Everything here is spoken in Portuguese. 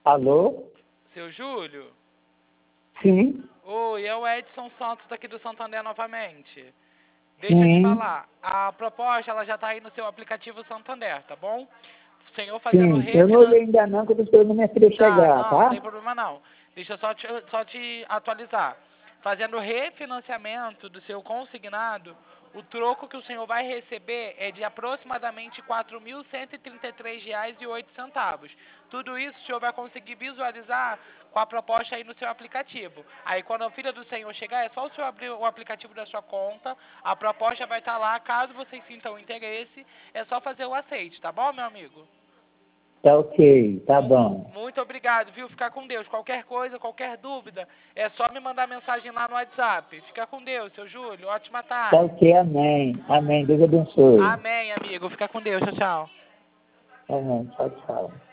Alô? Seu Júlio? Sim, Oi, é o Edson Santos daqui do Santander novamente. Deixa eu te sim, falar, a proposta ela já tá aí no seu aplicativo Santander, tá bom? O senhor fazendo sim. Eu não refinanciamento. olhei ainda não, que eu tô esperando minha filha Tá, chegar, não, não tem tá? problema não. Deixa eu só te atualizar. Fazendo refinanciamento do seu consignado, o troco que o senhor vai receber é de aproximadamente R$ 4.133,08. Tudo isso o senhor vai conseguir visualizar com a proposta aí no seu aplicativo. Aí quando a filha do senhor chegar, é só o senhor abrir o aplicativo da sua conta, a proposta vai estar lá. Caso vocês sintam interesse, é só fazer o aceite, tá bom, meu amigo? Tá ok, tá bom. Muito obrigado, viu? Fica com Deus. Qualquer coisa, qualquer dúvida, é só me mandar mensagem lá no WhatsApp. Fica com Deus, seu Júlio. Ótima Tá tarde. ok, amém. Amém, Deus abençoe. Amém, amigo. Fica com Deus. Tchau, tchau. Amém, tchau, tchau.